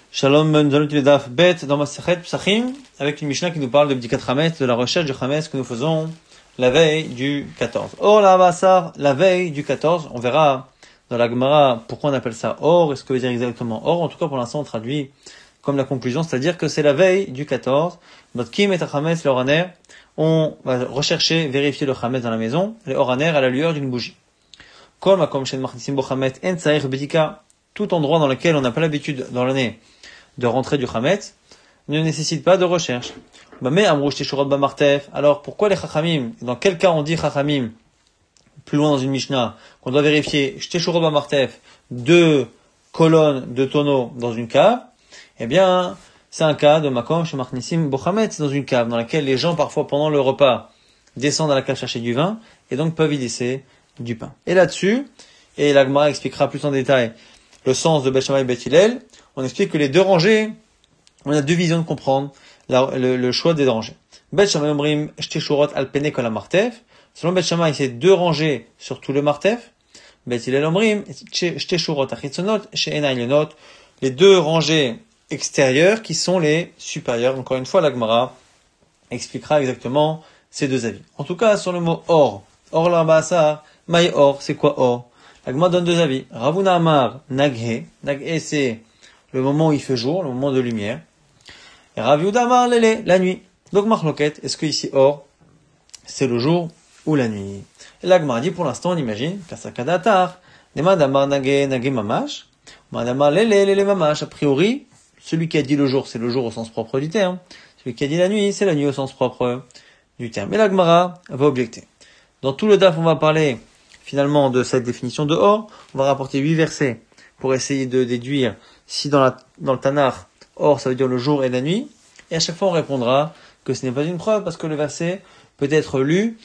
Shalom, nous allons étudier Daf Bet dans Masechet Psachim avec une Mishnah qui nous parle de Bdikat Chametz, de la recherche du Chametz que nous faisons la veille du 14. Or, la Bassar, la veille du 14, on verra dans la Gemara pourquoi on appelle ça Or, est-ce que veut dire exactement Or. En tout cas, pour l'instant, on traduit comme la conclusion, c'est-à-dire que c'est la veille du 14. Notre Kim et Chametz, le Oraner, on va rechercher, vérifier le Chametz dans la maison, le Oraner à la lueur d'une bougie. Kol makom shen machnisim bo Chametz en tsaich bedika, tout endroit dans lequel on n'a pas l'habitude dans l'année de rentrer du Chametz ne nécessite pas de recherche. Alors pourquoi les Chachamim, dans quel cas on dit Chachamim, plus loin dans une Mishnah, qu'on doit vérifier Shteshurot Bamartef, 2 colonnes de tonneaux dans une cave? Eh bien, c'est un cas de Makom Shemachnissim Bochametz, dans une cave, dans laquelle les gens parfois pendant le repas descendent à la cave chercher du vin, et donc peuvent y laisser du pain. Et là-dessus, et la Gemara expliquera plus en détail le sens de Bet Shammai et Bet Hillel, on explique que les deux rangées, on a deux visions de comprendre le choix des rangées. Bet Shammai omrim shteshurot al pene kol hamartef. Selon Bet Shammai, c'est deux rangées sur tout le martef. Bet Hillel omrim shteshurot achitzonot she'en ha'elyonot. Les deux rangées extérieures qui sont les supérieures. Encore une fois, la Gemara expliquera exactement ces deux avis. En tout cas, sur le mot or, or la ba'asar, maï or, c'est quoi or? La Gemara donne deux avis. Ravuna amar naghe. Naghe, c'est le moment où il fait jour, le moment de lumière. Et Rav Yehuda amar lele, la nuit. Donc machloket, est-ce que ici or, c'est le jour ou la nuit? Et la Gemara dit pour l'instant, on imagine, kasakadatar, nemad amar naghe, naghe mamash, nemad amar lele, lele mamash. A priori, celui qui a dit le jour, c'est le jour au sens propre du terme. Celui qui a dit la nuit, c'est la nuit au sens propre du terme. Et la Gemara va objecter. Dans tout le daf, on va parler finalement de cette définition de or. On va rapporter 8 versets pour essayer de déduire si dans le Tanakh, or ça veut dire le jour et la nuit. Et à chaque fois on répondra que ce n'est pas une preuve parce que le verset peut être lu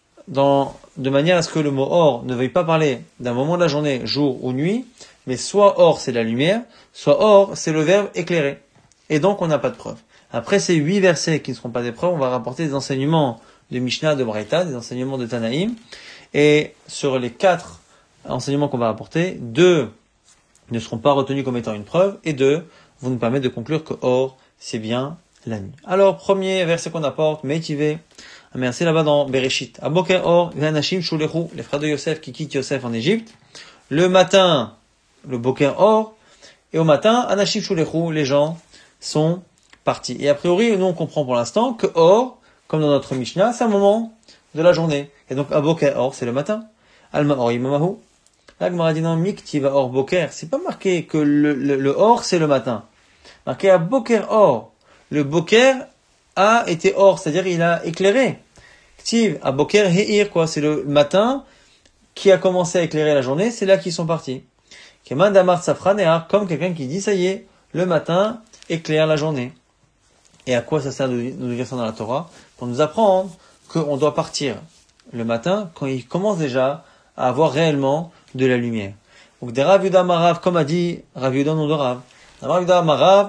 de manière à ce que le mot or ne veuille pas parler d'un moment de la journée, jour ou nuit, mais soit or c'est la lumière, soit or c'est le verbe éclairer. Et donc on n'a pas de preuve. Après ces 8 versets qui ne seront pas des preuves, on va rapporter des enseignements de Mishnah, de Braïta, des enseignements de Tanaïm. Et sur les 4 enseignements qu'on va rapporter, 2 ne seront pas retenus comme étant une preuve, et 2 vont nous permettre de conclure que or, c'est bien la nuit. Alors, premier verset qu'on apporte, Meitivé, c'est là-bas dans Bereshit. Aboker or, Ganashim Shulechu, les frères de Yosef qui quittent Yosef en Égypte. Le matin, le Boker or, et au matin, Anashim Shulechu, les gens sont partis. Et a priori, nous on comprend pour l'instant que or, comme dans notre Mishnah, c'est un moment de la journée. Et donc, Aboker or, c'est le matin. Alma or imamahu. La Gemara dit non, miktiva or boker. C'est pas marqué que le or, c'est le matin. Marqué à boker or. Le boker a été or, c'est-à-dire il a éclairé. Ktiv, à boker heir, quoi. C'est le matin qui a commencé à éclairer la journée, c'est là qu'ils sont partis. Keman damar safranear, comme quelqu'un qui dit, ça y est, le matin éclaire la journée. Et à quoi ça sert de nous dire ça dans la Torah? Pour nous apprendre qu'on doit partir le matin quand il commence déjà à avoir réellement de la lumière. Donc des Rav Yehuda Marav, comme a dit Rav Yehuda nom de Rav. Rav Yehuda Marav,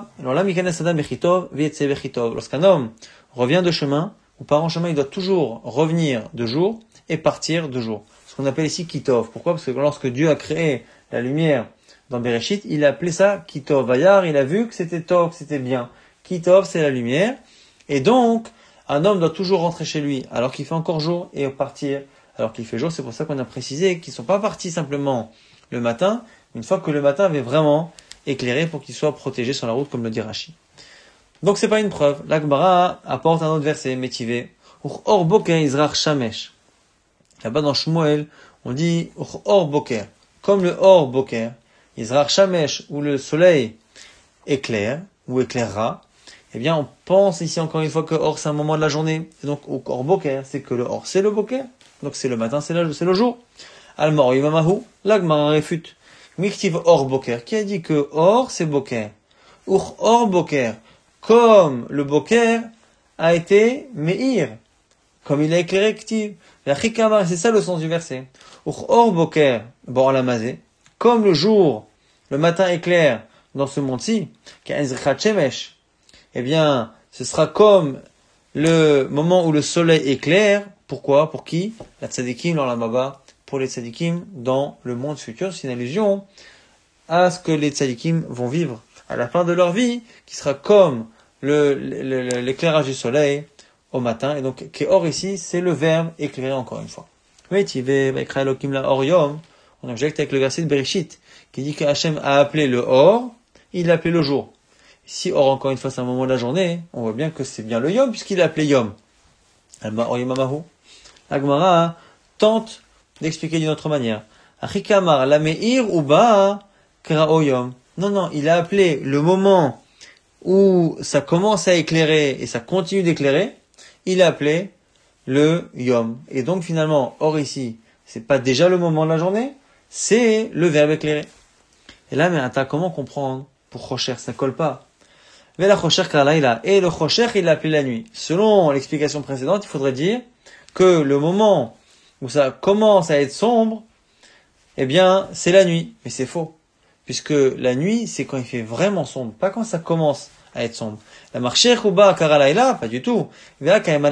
lorsqu'un homme revient de chemin, ou part en chemin, il doit toujours revenir de jour et partir de jour. Ce qu'on appelle ici Kitov. Pourquoi? Parce que lorsque Dieu a créé la lumière dans Bereshit, il a appelé ça Kitov. Vayar, il a vu que c'était Tov, que c'était bien. Kitov, c'est la lumière. Et donc, un homme doit toujours rentrer chez lui alors qu'il fait encore jour et partir alors qu'il fait jour. C'est pour ça qu'on a précisé qu'ils ne sont pas partis simplement le matin, une fois que le matin avait vraiment éclairé pour qu'ils soient protégés sur la route, comme le dit Rashi. Donc c'est pas une preuve. La Gemara apporte un autre verset, Métivé. Or boker izrach shamesh. Là-bas dans Shmuel, on dit or boker. Comme le or boker, izrach shamesh, où le soleil éclaire, ou éclairera. Eh bien, on pense ici encore une fois que or c'est un moment de la journée. Et donc, or boker, c'est que le or c'est le boker. Donc c'est le matin, c'est le jour. Almor yimamahu, la Gemara réfute. Miktiv or boker. Qui a dit que or c'est boker? Or boker. Comme le boker a été meir. Comme il a éclairé ktiv. C'est ça le sens du verset. Or boker, bon la mazé. Comme le jour, le matin éclaire dans ce monde-ci, ka'ezrichat shemesh. Eh bien, ce sera comme le moment où le soleil éclaire. Pourquoi? Pour qui? La tzadikim, l'olam pour les tzadikim dans le monde futur. C'est une allusion à ce que les tzadikim vont vivre à la fin de leur vie, qui sera comme l'éclairage du soleil au matin. Et donc, Keor ici, c'est le verbe éclairé encore une fois. On objecte avec le verset de Bereshit, qui dit que Hachem a appelé le Or, il l'a appelé le jour. Si Or, encore une fois, c'est un moment de la journée, on voit bien que c'est bien le Yom, puisqu'il l'a appelé Yom. Alma Or Yomamahu. Agmara tente d'expliquer d'une autre manière. Achikamar, la meir ou ba krao Yom. Non, il a appelé le moment où ça commence à éclairer et ça continue d'éclairer, il a appelé le Yom. Et donc finalement, Or ici, c'est pas déjà le moment de la journée, c'est le verbe éclairer. Et là, mais attends, comment comprendre pour Chosher, ça colle pas. Mais la Chosher Karlaïla, et le Chosher, il l'a appelé la nuit. Selon l'explication précédente, il faudrait dire que le moment où ça commence à être sombre, eh bien, c'est la nuit. Mais c'est faux. Puisque la nuit, c'est quand il fait vraiment sombre, pas quand ça commence à être sombre. La marche Chouba Karalaïla, pas du tout. Nous,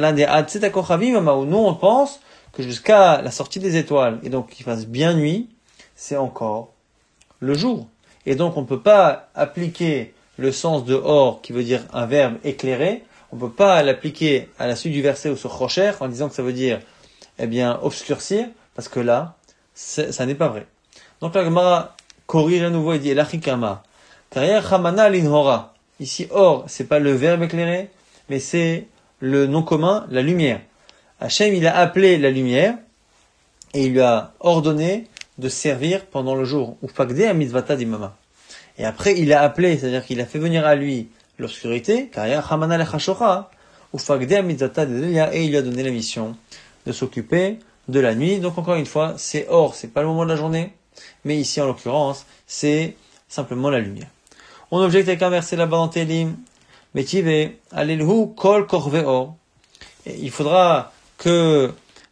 on pense que jusqu'à la sortie des étoiles, et donc qu'il fasse bien nuit, c'est encore le jour. Et donc on ne peut pas appliquer le sens de or, qui veut dire un verbe éclairé, on ne peut pas l'appliquer à la suite du verset ou sur Rocher, en disant que ça veut dire, eh bien, obscurcir, parce que là, ça n'est pas vrai. Donc la Gemara corrige à nouveau et dit, Elachikama, Karrière Hamana Linhora. Ici, or, c'est pas le verbe éclairé, mais c'est le nom commun, la lumière. Hachem, il a appelé la lumière, et il lui a ordonné de servir pendant le jour. Ufagde mitzvata dimama. Et après, il a appelé, c'est-à-dire qu'il a fait venir à lui l'obscurité, car Hamana lechashora, ufagde mitzvata delia, et il lui a donné la mission de s'occuper de la nuit. Donc encore une fois, c'est or, c'est pas le moment de la journée, mais ici en l'occurrence, c'est simplement la lumière. On objecte avec un verset là-bas dans Télim, Metive, Alelhu kol korveor. Il faudra que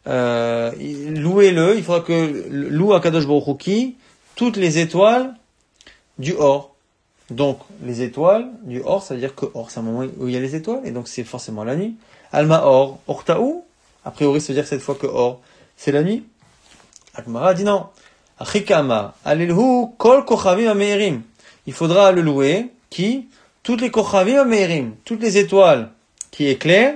louez-le, il faudra que loue à Kadosh Baruch Hu qui toutes les étoiles du Or. Donc les étoiles du Or, ça veut dire que Or c'est un moment où il y a les étoiles, et donc c'est forcément la nuit. Alma Or, Ortaou, a priori ça veut dire cette fois que Or c'est la nuit. Akmara dit non. Achikama, Alelhu kol kochavim ameirim. Il faudra le louer qui toutes les kochavim ameirim, toutes les étoiles qui éclairent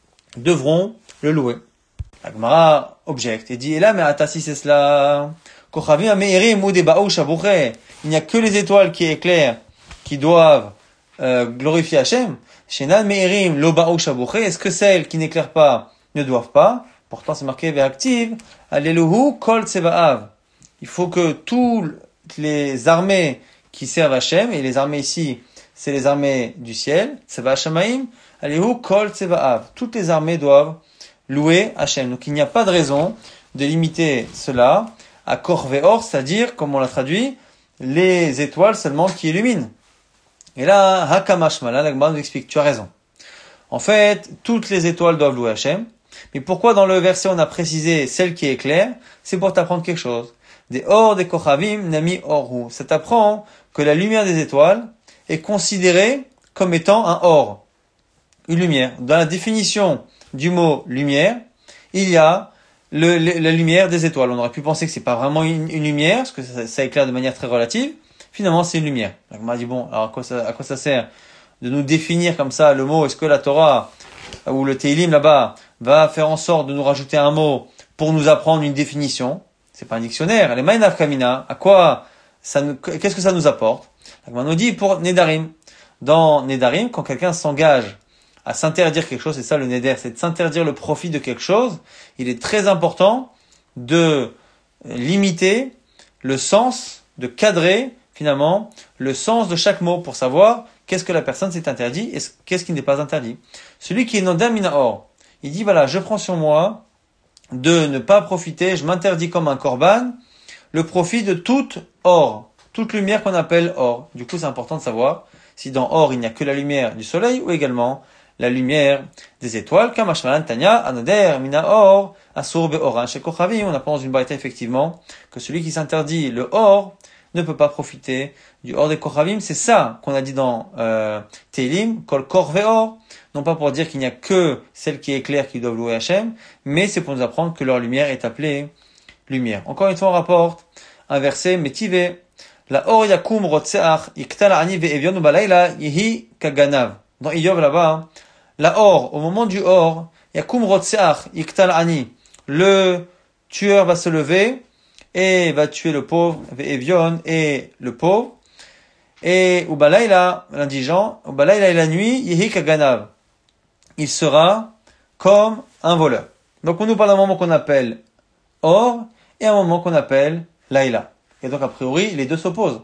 devront le louer. La Gemara objecte et dit, et là, mais attends, si c'est cela, Kochavim Ameirim ou des Baou Shabouché, il n'y a que les étoiles qui éclairent, qui doivent glorifier Hachem. Shenan Meirim lo Baou Shabouché, est-ce que celles qui n'éclairent pas ne doivent pas? Pourtant, c'est marqué Ve'active, Alléluhu Kol Tseva'av. Il faut que toutes les armées qui servent Hachem, et les armées ici, c'est les armées du ciel, Tseva Shamaim, Alléluhu Kol Tseva'av. Toutes les armées doivent louer Hachem. Donc il n'y a pas de raison de limiter cela à Korveor, c'est-à-dire, comme on l'a traduit, les étoiles seulement qui illuminent. Et là, Hakamashmala, la Gemara nous explique, tu as raison. En fait, toutes les étoiles doivent louer Hachem. Mais pourquoi dans le verset on a précisé celle qui éclaire? C'est pour t'apprendre quelque chose. Des or des kochavim nami orhu. Ça t'apprend que la lumière des étoiles est considérée comme étant un or, une lumière. Dans la définition du mot lumière, il y a la lumière des étoiles. On aurait pu penser que c'est pas vraiment une lumière, parce que ça éclaire de manière très relative. Finalement, c'est une lumière. Donc, on m'a dit, bon, alors à quoi ça sert de nous définir comme ça le mot? Est-ce que la Torah ou le Teilim là-bas va faire en sorte de nous rajouter un mot pour nous apprendre une définition? C'est pas un dictionnaire. Les Ma'inav Kamina, à quoi qu'est-ce que ça nous apporte? On nous dit pour Nedarim. Dans Nedarim, quand quelqu'un s'engage à s'interdire quelque chose, c'est ça le neder, c'est de s'interdire le profit de quelque chose, il est très important de limiter le sens, de cadrer finalement le sens de chaque mot pour savoir qu'est-ce que la personne s'est interdit et qu'est-ce qui n'est pas interdit. Celui qui est nodam minaor, il dit voilà, je prends sur moi de ne pas profiter, je m'interdis comme un korban, le profit de toute or, toute lumière qu'on appelle or. Du coup, c'est important de savoir si dans or il n'y a que la lumière du soleil ou également la lumière des étoiles. Kamashmalan Tanya, Anoder, Mina Or, Asur Be'oran, chez Kochavi, on apprend dans une braïta effectivement que celui qui s'interdit le or ne peut pas profiter du or des Kochavim. C'est ça qu'on a dit dans Teilim, Kol Kor Ve'or, non pas pour dire qu'il n'y a que celles qui éclairent qui doivent louer Hachem, mais c'est pour nous apprendre que leur lumière est appelée lumière. Encore une fois, on rapporte un verset, Metive, La or yakum rotseach iktal ani ve'evion balayla yehi kaganav. Dans Iyov là-bas, la or, au moment du or, yakum rotseach iktal ani. Le tueur va se lever et va tuer le pauvre, ve'evion et le pauvre. Et ubalayla, l'indigent, ubalayla et la nuit, yehi kaganav. Il sera comme un voleur. Donc on nous parle d'un moment qu'on appelle or et un moment qu'on appelle laïla. Et donc a priori, les deux s'opposent.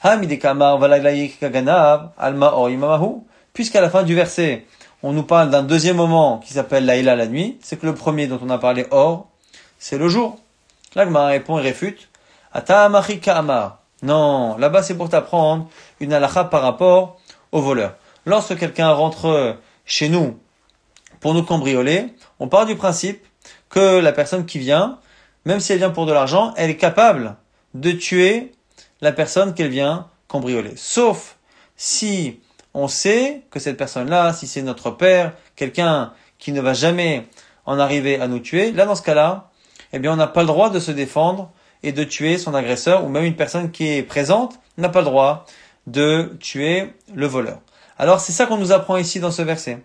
Puisqu'à la fin du verset, on nous parle d'un deuxième moment qui s'appelle laïla, la nuit, c'est que le premier dont on a parlé or, c'est le jour. Là, Gemara répond et réfute. Ata'amachi ka'amar. Non, là-bas c'est pour t'apprendre une halakha par rapport au voleur. Lorsque quelqu'un rentre chez nous pour nous cambrioler, on part du principe que la personne qui vient, même si elle vient pour de l'argent, elle est capable de tuer la personne qu'elle vient cambrioler. Sauf si on sait que cette personne-là, si c'est notre père, quelqu'un qui ne va jamais en arriver à nous tuer, là dans ce cas-là, eh bien on n'a pas le droit de se défendre et de tuer son agresseur, ou même une personne qui est présente n'a pas le droit de tuer le voleur. Alors c'est ça qu'on nous apprend ici dans ce verset.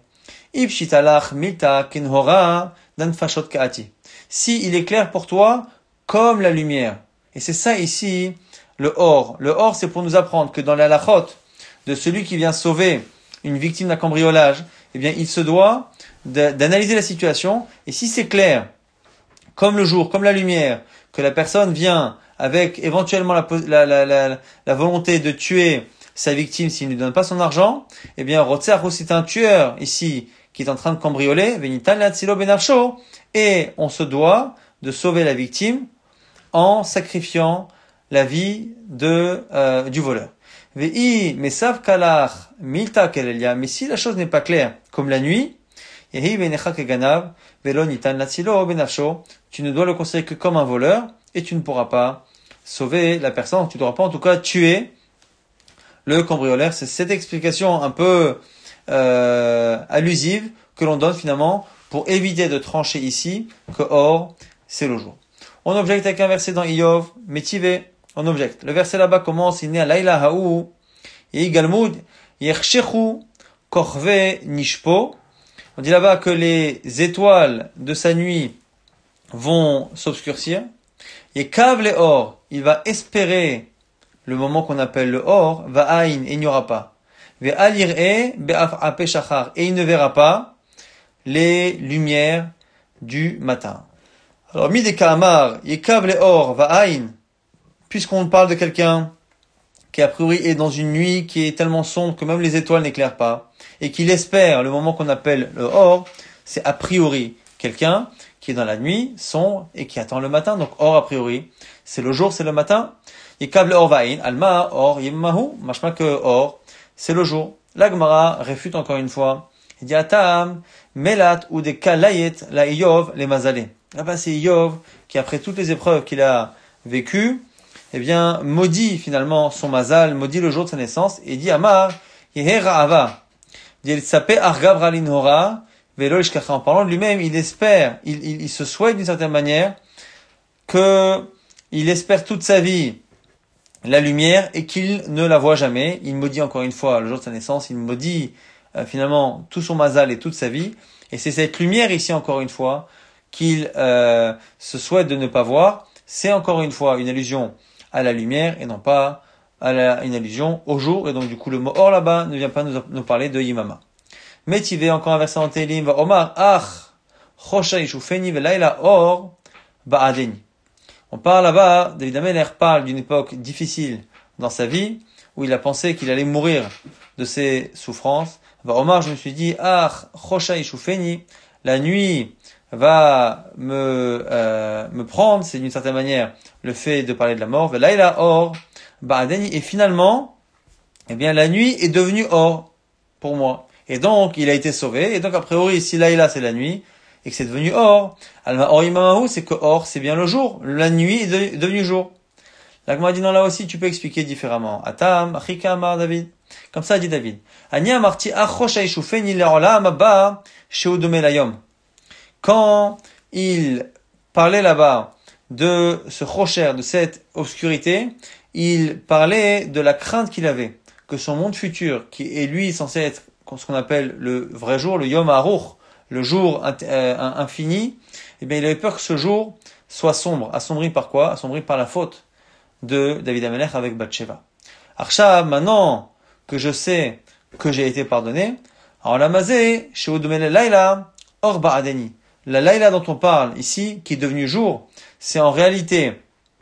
Si il est clair pour toi comme la lumière. Et c'est ça ici le or. Le or, c'est pour nous apprendre que dans la halachot de celui qui vient sauver une victime d'un cambriolage, eh bien il se doit d'analyser la situation. Et si c'est clair, comme le jour, comme la lumière, que la personne vient avec éventuellement la volonté de tuer sa victime s'il ne lui donne pas son argent, eh bien Rotzeach, c'est un tueur ici qui est en train de cambrioler, Venitan Latzilo Benafsho, et on se doit de sauver la victime en sacrifiant la vie du voleur. Vei mesav kalach milta kelelia, mais si la chose n'est pas claire, comme la nuit, yehi benecha keganav velo nitan latzilo benafsho, tu ne dois le considérer que comme un voleur et tu ne pourras pas sauver la personne, tu ne pourras pas en tout cas tuer le cambrioleur. C'est cette explication un peu allusive que l'on donne finalement pour éviter de trancher ici que or c'est le jour. On objecte avec un verset dans Iyov, Métivé, on objecte. Le verset là-bas commence, il n'est à Laïla Haou, et Galmoud, Yerchechu, Korve, Nishpo. On dit là-bas que les étoiles de sa nuit vont s'obscurcir. Et Kav le or, il va espérer le moment qu'on appelle le or, va aïn, et il n'y aura pas. Et il ne verra pas les lumières du matin. Alors, Mide Kamar, Yekav le or, va aïn, puisqu'on parle de quelqu'un qui a priori est dans une nuit qui est tellement sombre que même les étoiles n'éclairent pas, et qu'il espère le moment qu'on appelle le or, c'est a priori quelqu'un qui est dans la nuit, sombre, et qui attend le matin. Donc or a priori, c'est le jour, c'est le matin. Yekav le or va aïn, alma, or, yemmahu, machma que or, c'est le jour. La Gemara réfute encore une fois. Il dit Atam, Melat ou des Kalayet, la Iyov, les Mazalé. Là-bas, c'est Iyov qui, après toutes les épreuves qu'il a vécues, eh bien, maudit finalement son Mazal, maudit le jour de sa naissance, et dit Amar, Yehera Ava. Il s'appelle Argav Ralin Hora, Velo Ishkacha. En parlant de lui-même, il espère, il se souhaite d'une certaine manière il espère toute sa vie la lumière et qu'il ne la voit jamais. Il maudit encore une fois le jour de sa naissance, il maudit finalement tout son mazal et toute sa vie. Et c'est cette lumière ici encore une fois qu'il se souhaite de ne pas voir. C'est encore une fois une allusion à la lumière et non pas une allusion au jour. Et donc du coup le mot or là-bas ne vient pas nous parler de Yimama. Métivé, encore un verset en Télim, va Omar, Ach, Chosha Ishufeni Velaila Or, Ba'adeni. On parle là-bas, David Ameler parle d'une époque difficile dans sa vie, où il a pensé qu'il allait mourir de ses souffrances. Va Omar, je me suis dit, Ach, Chosha Ishufeni, la nuit va me prendre, c'est d'une certaine manière le fait de parler de la mort, Velaila Or, Ba'adeni, et finalement, eh bien, la nuit est devenue Or, pour moi. Et donc, il a été sauvé. Et donc, a priori, si Laïla, c'est la nuit, et que c'est devenu or, Alma Or Imamahu, c'est que or, c'est bien le jour. La nuit est devenue jour. La Gemara dit non, là aussi, tu peux expliquer différemment. Atam, Achika Amar David. Comme ça, dit David. Anya Marti Achosha Ishufeni Le'olam Abba Sheudome Layom. Quand il parlait là-bas de ce rocher, de cette obscurité, il parlait de la crainte qu'il avait, que son monde futur, qui est lui censé être ce qu'on appelle le vrai jour, le Yom Haruch, le jour infini, eh bien il avait peur que ce jour soit sombre. Assombri par quoi? Assombri par la faute de David Amelech avec Bathsheba. Arshav, maintenant que je sais que j'ai été pardonné, alors la mazé, chez Odomele Laila, Or Ba'adeni. La Laila dont on parle ici, qui est devenue jour, c'est en réalité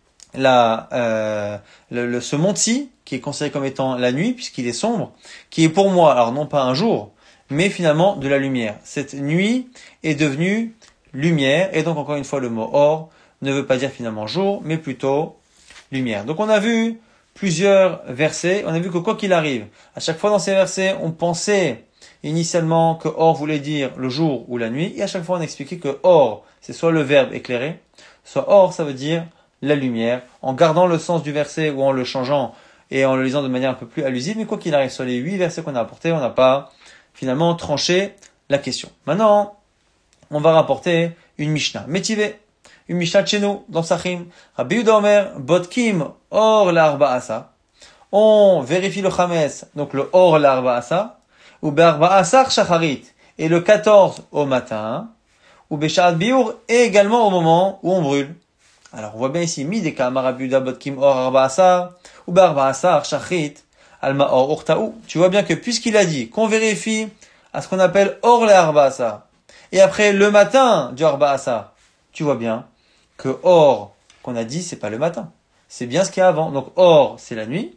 ce monde-ci, qui est considéré comme étant la nuit, puisqu'il est sombre, qui est pour moi, alors non pas un jour, mais finalement de la lumière. Cette nuit est devenue lumière, et donc encore une fois le mot or ne veut pas dire finalement jour, mais plutôt lumière. Donc on a vu plusieurs versets, on a vu que quoi qu'il arrive, à chaque fois dans ces versets, on pensait initialement que or voulait dire le jour ou la nuit, et à chaque fois on expliquait que or, c'est soit le verbe éclairé, soit or, ça veut dire la lumière, en gardant le sens du verset ou en le changeant et en le lisant de manière un peu plus allusive, mais quoi qu'il arrive, sur les 8 versets qu'on a apportés, on n'a pas finalement tranché la question. Maintenant, on va rapporter une Mishnah. Métivé, une Mishnah de chez nous, dans Sachim. Rabbi Yehuda Omer, Bodkim, or l'arba'asa. On vérifie le Chames, donc le or l'arba'asa, ou be'arba'asar shacharit, et le 14 au matin, ou be'sha'at biur, et également au moment où on brûle. Alors, on voit bien ici, mideka Rabbi Yehuda Bodkim, or arba'asar, ou be'arba'asar shacharit, alma or urta'u. Tu vois bien que puisqu'il a dit qu'on vérifie à ce qu'on appelle or l'arba'asa, et après le matin du arba'asa, tu vois bien que or qu'on a dit, c'est pas le matin. C'est bien ce qu'il y a avant. Donc or, c'est la nuit.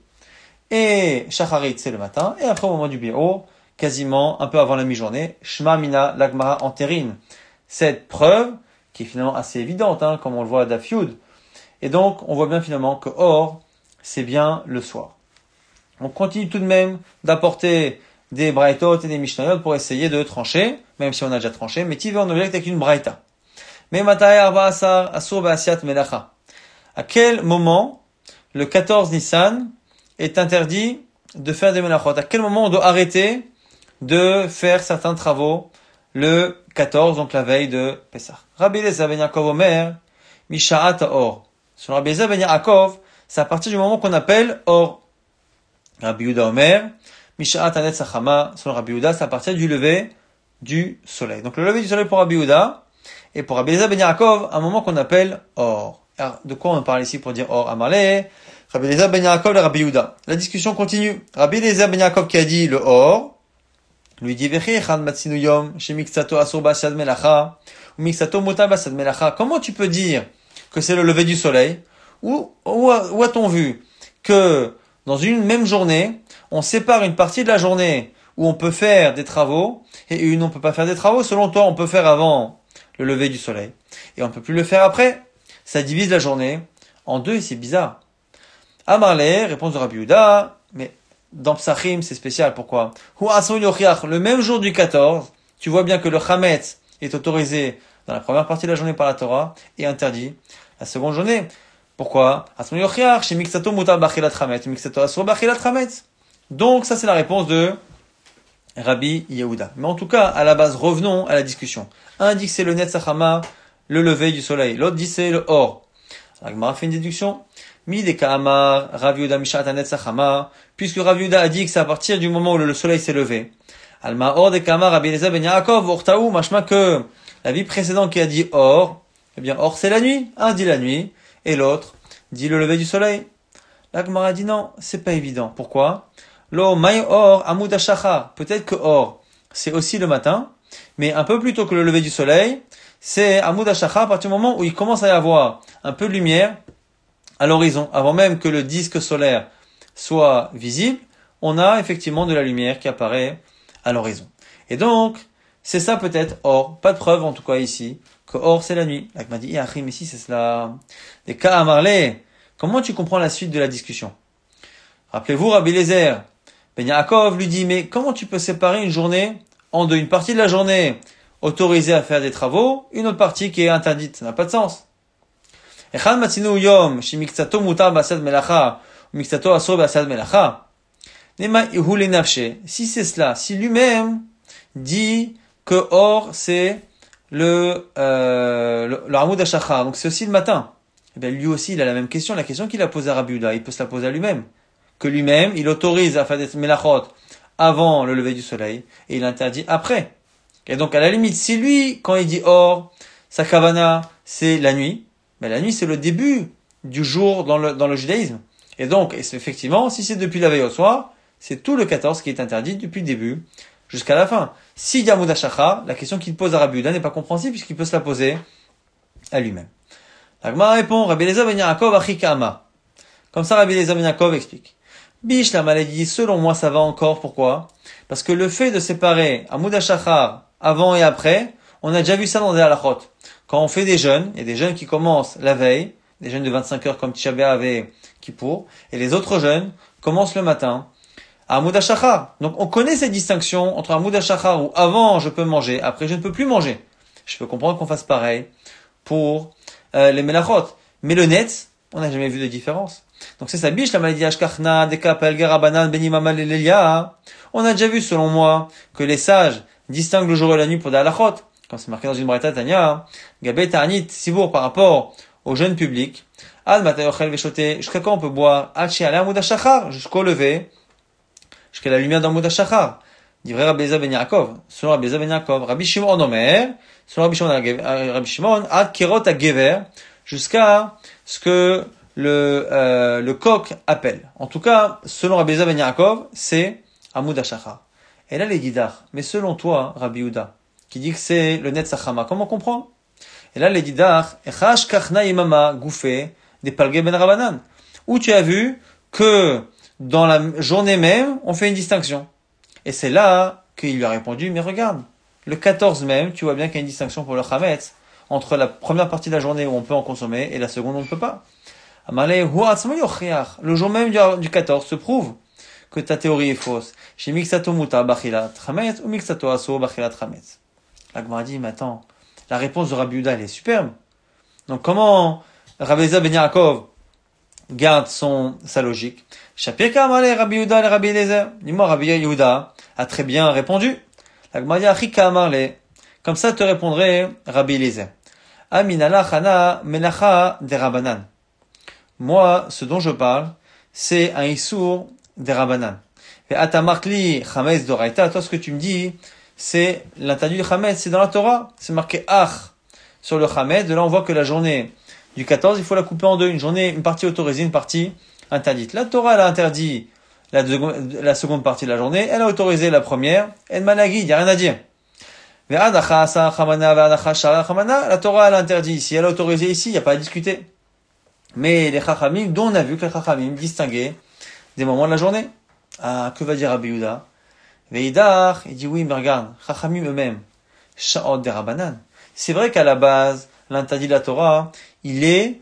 Et shacharit, c'est le matin. Et après, au moment du bi'o, quasiment un peu avant la mi-journée, shma mina l'agmara entérine. Cette preuve, qui est finalement assez évidente, comme on le voit à Daf Yud. Et donc, on voit bien finalement que or, c'est bien le soir. On continue tout de même d'apporter des braïtot et des mishnayot pour essayer de trancher, même si on a déjà tranché, mais tive on objecte avec une braïta. Mais matai arba asar asur ba'asiat melacha. À quel moment le 14 Nissan est interdit de faire des melachot? À quel moment on doit arrêter de faire certains travaux le 14, donc la veille de Pessah? Rabbi Eliezer ben Yaakov Omer, Misha'at Or. Sur Rabbi Eliezer ben Yaakov, c'est à partir du moment qu'on appelle Or. Rabbi Yehuda Omer, Misha'at Anetz Achama. Sur Rabbi Yehuda, c'est à partir du lever du soleil. Donc le lever du soleil pour Rabbi Yehuda, et pour Rabbi Eliezer ben Yaakov, un moment qu'on appelle Or. Alors, de quoi on parle ici pour dire Or Amarle? Rabbi Eliezer ben Yaakov et Rabbi Yehuda. La discussion continue. Rabbi Eliezer ben Yaakov qui a dit le Or, lui dit Vechi Echan Matsinu Yom, Shemiksato Asur B'Asad Melacha, ou Miksato Mutar B'Asad Melacha. Comment tu peux dire que c'est le lever du soleil? Où a-t-on vu que dans une même journée, on sépare une partie de la journée où on peut faire des travaux et une où on peut pas faire des travaux? Selon toi, on peut faire avant le lever du soleil et on peut plus le faire après. Ça divise la journée en deux et c'est bizarre. Amarle, réponse de Rabbi Yehuda, mais dans Psachim, c'est spécial. Pourquoi? Le même jour du 14, tu vois bien que le Chametz est autorisé dans la première partie de la journée par la Torah et interdit la seconde journée. Pourquoi? Donc ça c'est la réponse de Rabbi Yehuda. Mais en tout cas, à la base, revenons à la discussion. Un dit que c'est le Netzachama, le lever du soleil. L'autre dit c'est le Or. La Gemara fait une déduction. Puisque Rabbi Yehuda a dit que c'est à partir du moment où le soleil s'est levé. Alma Or de Kamar Rabbi Eliezer ben Yaakov Ortaou, machma que la vie précédente qui a dit Or, eh bien Or c'est la nuit. Un dit la nuit et l'autre dit le lever du soleil. La Gemara dit non, c'est pas évident. Pourquoi? Lo may Or Amud Hashachar. Peut-être que Or c'est aussi le matin, mais un peu plus tôt que le lever du soleil, c'est Amud Hashachar à partir du moment où il commence à y avoir un peu de lumière à l'horizon, avant même que le disque solaire soit visible, on a effectivement de la lumière qui apparaît à l'horizon. Et donc, c'est ça peut-être Or, pas de preuve en tout cas ici, que Or c'est la nuit. Là, m'a dit, Achim, ici c'est cela. Des cas à Marley. Comment tu comprends la suite de la discussion? Rappelez-vous, Rabbi Eliezer ben Yaakov lui dit, mais comment tu peux séparer une journée en deux? Une partie de la journée autorisée à faire des travaux, une autre partie qui est interdite. Ça n'a pas de sens. Si c'est cela, si lui-même dit que Or c'est le Hamoud HaShachar, donc c'est aussi le matin. Eh bien, lui aussi, il a la même question, la question qu'il a posée à Rabbi Yehuda, il peut se la poser à lui-même. Que lui-même, il autorise à faire des melachot avant le lever du soleil, et il interdit après. Et donc, à la limite, si lui, quand il dit or, sa kavana, c'est la nuit, mais la nuit, c'est le début du jour dans le judaïsme. Et donc, effectivement, si c'est depuis la veille au soir, c'est tout le 14 qui est interdit depuis le début jusqu'à la fin. Si il y a Mouda Shachar, la question qu'il pose à Rabbi Yehuda n'est pas compréhensible puisqu'il peut se la poser à lui-même. La Gemara répond, Rabbi Eliezer ben Yaakov achikama. Comme ça, Rabbi Eliezer ben Yaakov explique. Bish, la maladie, selon moi, ça va encore. Pourquoi? Parce que le fait de séparer Mouda Shachar avant et après, on a déjà vu ça dans des halachot. Quand on fait des jeûnes, il y a des jeûnes qui commencent la veille, des jeûnes de 25 heures comme Tisha B'Av et Kippour, et les autres jeûnes commencent le matin à Hamoud HaShachar. Donc on connaît cette distinction entre Hamoud HaShachar où avant je peux manger, après je ne peux plus manger. Je peux comprendre qu'on fasse pareil pour les melachot. Mais le net, on n'a jamais vu de différence. Donc c'est sa biche, la maladie Ashkachna, Dekapel, Garabanan, Benimama, Lelia. On a déjà vu, selon moi, que les sages distinguent le jour et la nuit pour des halachot. Comme c'est marqué dans une braïta Tanya, Gabé Ta'anit, Sibour, par rapport au jeûne public. Ad Matayochel Veshoté, jusqu'à quand on peut boire? Ad Shi'ala Hamoud HaShachar, jusqu'au lever, jusqu'à la lumière d'Hamoud HaShachar. Dit vrai Rabbi Eliezer ben Yaakov. Selon Rabbi Eliezer ben Yaakov, Rabbi Shimon Omer, selon Rabbi Shimon, Ad Kirot HaGever, jusqu'à ce que le coq appelle. En tout cas, selon Rabbi Eliezer ben Yaakov, c'est Hamoud HaShachar. Et là, les guidars. Mais selon toi, Rabbi Yehuda, qui dit que c'est le net Sachama, comment on comprend? Et là, les guidars, Echash Kachna Imama Goufé, des Palge Ben Rabanan. Où tu as vu que dans la journée même, on fait une distinction. Et c'est là qu'il lui a répondu, mais regarde, le 14 même, tu vois bien qu'il y a une distinction pour le Chametz, entre la première partie de la journée où on peut en consommer et la seconde où on ne peut pas. Le jour même du 14 se prouve que ta théorie est fausse. Chez Mixato Muta Bachilat Chametz ou Mixato Aso Bachilat Chametz. La Gemara dit, mais attends, la réponse de Rabbi Yehuda, elle est superbe. Donc comment Rabbi Eliezer ben Yaakov garde sa logique? Shapirka Amale Rabbi Yehuda le Rabbi Eliezer. Dis-moi, Rabbi Yehuda a très bien répondu. La Gemara dit, Achika Amale. Comme ça te répondrait Rabbi Eliezer. Aminala Chana Melacha de Rabanan. Moi, ce dont je parle, c'est un Issour des Rabanan. Et Atamarkli Chametz Doraita, toi ce que tu me dis, c'est l'interdit du Chametz, c'est dans la Torah, c'est marqué Ach sur le Chametz. De là on voit que la journée du 14, il faut la couper en deux, une partie autorisée, une partie interdite. La Torah elle a interdit la seconde partie de la journée, elle a autorisé la première, elle malagui, il n'y a rien à dire. La Torah elle a interdit ici, elle a autorisé ici, il n'y a pas à discuter. Mais les Chachamim, dont on a vu que les Chachamim distinguaient des moments de la journée. Ah, que va dire Rabbi Yehuda? Veidar, il dit oui, mais regarde, Chachamim eux-mêmes, Sha'ot de Rabanan. C'est vrai qu'à la base, l'interdit de la Torah, il est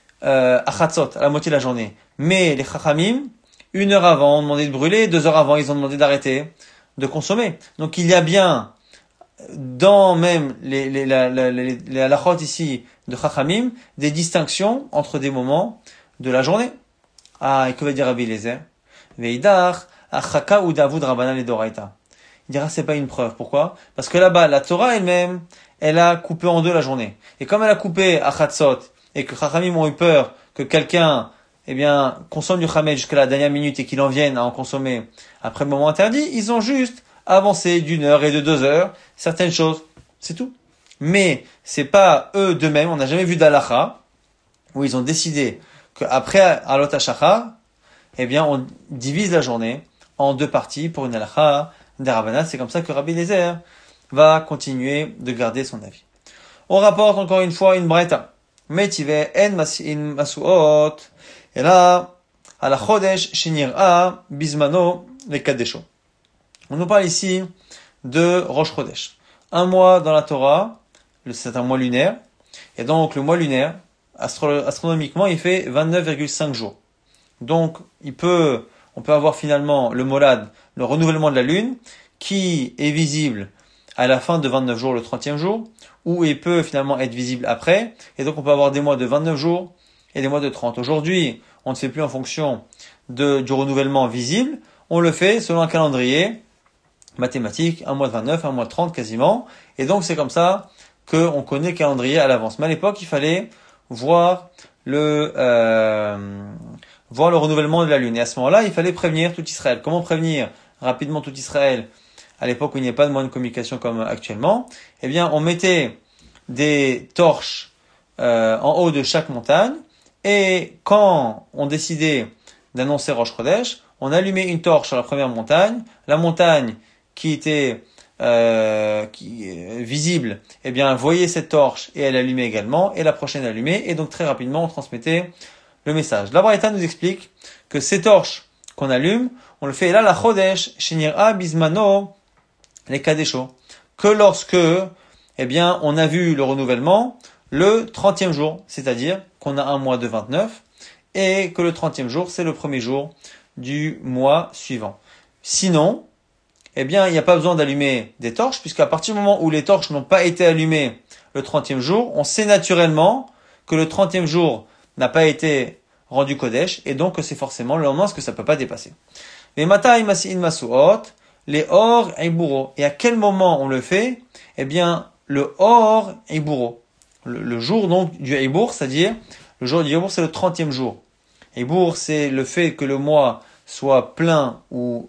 à Chatzot, à la moitié de la journée. Mais les Chachamim, 1 heure avant, ont demandé de brûler, 2 heures avant, ils ont demandé d'arrêter de consommer. Donc il y a bien, dans même les halachot ici de Chachamim, des distinctions entre des moments de la journée. Ah, et que va dire Rabbi Eliezer? Veidar, Achaka ou Davud Rabanan et Doraita. Il dira c'est pas une preuve. Pourquoi? Parce que là-bas, la Torah elle-même, elle a coupé en deux la journée. Et comme elle a coupé à Chatzot, et que Chachamim ont eu peur que quelqu'un, consomme du Chametz jusqu'à la dernière minute et qu'il en vienne à en consommer après le moment interdit, ils ont juste avancé d'1 heure et de 2 heures certaines choses. C'est tout. Mais c'est pas eux d'eux-mêmes, on n'a jamais vu d'Alacha, où ils ont décidé qu'après Alot HaShachar, on divise la journée en 2 parties pour une halakha des Rabanan. C'est comme ça que Rabbi Eliezer va continuer de garder son avis. On rapporte encore une fois une braïta. Metive en masuot. Et là, à la chodesh shinir'a bismano le kadesho. On nous parle ici de Rosh Chodesh. Un mois dans la Torah, c'est un mois lunaire. Et donc, le mois lunaire, astronomiquement, il fait 29,5 jours. Donc, on peut avoir finalement le molad, le renouvellement de la lune, qui est visible à la fin de 29 jours, le 30e jour, ou il peut finalement être visible après. Et donc, on peut avoir des mois de 29 jours et des mois de 30. Aujourd'hui, on ne fait plus en fonction du renouvellement visible. On le fait selon un calendrier mathématique, un mois de 29, un mois de 30 quasiment. Et donc, c'est comme ça qu'on connaît le calendrier à l'avance. Mais à l'époque, il fallait voir voir le renouvellement de la lune. Et à ce moment-là, il fallait prévenir tout Israël. Comment prévenir rapidement tout Israël à l'époque où il n'y avait pas de moyen de communication comme actuellement? Eh bien, on mettait des torches en haut de chaque montagne, et quand on décidait d'annoncer Rosh Chodesh, on allumait une torche sur la première montagne, la montagne qui était visible, eh bien, voyait cette torche et elle allumait également, et la prochaine allumait, et donc très rapidement on transmettait le message. La Braïta nous explique que ces torches qu'on allume, on le fait là la Chodesh, Shenira Bismano, les Kadesho, que lorsque, eh bien, on a vu le renouvellement le 30e jour, c'est-à-dire qu'on a un mois de 29, et que le 30e jour, c'est le premier jour du mois suivant. Sinon, eh bien, il n'y a pas besoin d'allumer des torches, puisqu'à partir du moment où les torches n'ont pas été allumées le 30e jour, on sait naturellement que le 30e jour n'a pas été rendu Kodesh, et donc que c'est forcément le lendemain, parce que ça ne peut pas dépasser. Les Matai Masi'in Masuot, les Or et Bourreau. Et à quel moment on le fait? Eh bien, le Or et Bourreau. Le jour donc du Eibour, c'est-à-dire, le jour du Eibour, c'est le 30e jour. Eibour, c'est le fait que le mois soit plein ou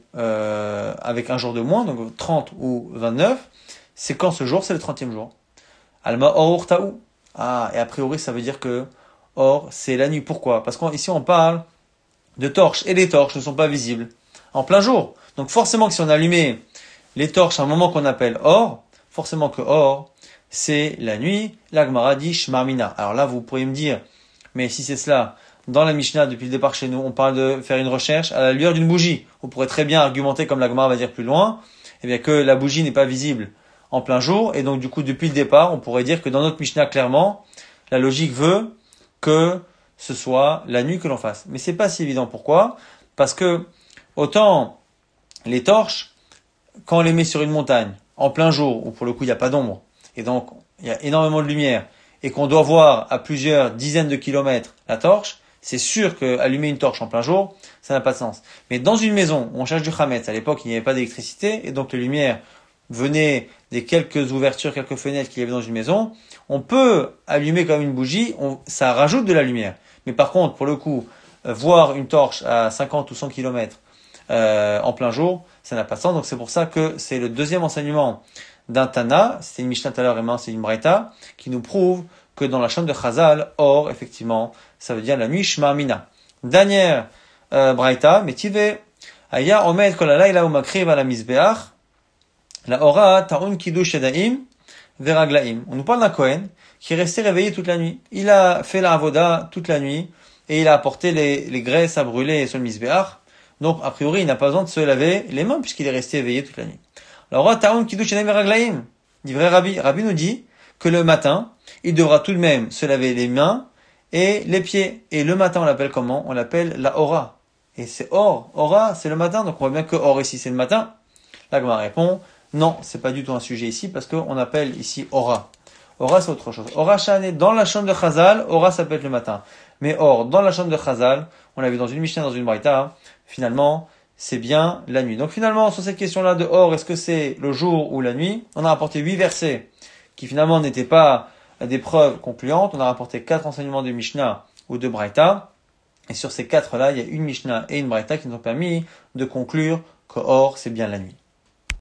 avec un jour de moins, donc 30 ou 29, c'est quand ce jour, c'est le 30e jour. Alma Or Taou. Ah, et a priori, ça veut dire que Or, c'est la nuit. Pourquoi? Parce qu'ici, on parle de torches, et les torches ne sont pas visibles en plein jour. Donc forcément que si on allumait les torches à un moment qu'on appelle Or, forcément que Or, c'est la nuit. La Gemara dit Shmar Mina. Alors là, vous pourriez me dire, mais si c'est cela, dans la Mishnah, depuis le départ chez nous, on parle de faire une recherche à la lueur d'une bougie. On pourrait très bien argumenter, comme la Gemara va dire plus loin, eh bien que la bougie n'est pas visible en plein jour, et donc du coup, depuis le départ, on pourrait dire que dans notre Mishnah, clairement, la logique veut que ce soit la nuit que l'on fasse. Mais c'est pas si évident. Pourquoi? Parce que, autant les torches, quand on les met sur une montagne, en plein jour, où pour le coup il n'y a pas d'ombre, et donc il y a énormément de lumière, et qu'on doit voir à plusieurs dizaines de kilomètres la torche, c'est sûr qu'allumer une torche en plein jour, ça n'a pas de sens. Mais dans une maison où on cherche du Hametz, à l'époque il n'y avait pas d'électricité, et donc les lumières venaient des quelques ouvertures, quelques fenêtres qu'il y avait dans une maison, on peut allumer comme une bougie, ça rajoute de la lumière. Mais par contre, pour le coup, voir une torche à 50 ou 100 kilomètres en plein jour, ça n'a pas de sens. Donc c'est pour ça que c'est le deuxième enseignement d'un Tana, c'était une Mishnah tout à l'heure et maintenant c'est une Braïta, qui nous prouve que dans la chambre de Chazal, Or, effectivement, ça veut dire la nuit Shma Mina. Dernière Braïta, Metive, Aya Omed Kol Halayla Umakriv Ala Mizbeach, la Ora Ta'un Kiddush Yadayim Veraglaim. On nous parle d'un Kohen qui est resté réveillé toute la nuit. Il a fait la Avoda toute la nuit et il a apporté les graisses à brûler sur le Mizbeach. Donc, a priori, il n'a pas besoin de se laver les mains puisqu'il est resté éveillé toute la nuit. Alors, Ta'un Kiddush Yadayim Veraglaim. Dit vrai Rabbi. Rabbi nous dit que le matin, il devra tout de même se laver les mains et les pieds. Et le matin, on l'appelle comment? On l'appelle la Ora. Et c'est Or. Ora, c'est le matin. Donc, on voit bien que Or ici, c'est le matin. La Gemara répond, non, c'est pas du tout un sujet ici parce qu'on appelle ici Ora. Ora, c'est autre chose. Ora Shane, dans la chambre de Chazal, Ora, ça peut être le matin. Mais Or, dans la chambre de Chazal, on l'a vu dans une Mishnah, dans une Braïta, finalement, c'est bien la nuit. Donc finalement, sur cette question-là de Or, est-ce que c'est le jour ou la nuit? On a rapporté 8 versets qui finalement n'étaient pas des preuves concluantes. On a rapporté 4 enseignements de Mishnah ou de Braïta. Et sur ces 4-là, il y a une Mishnah et une Braïta qui nous ont permis de conclure que Or, c'est bien la nuit.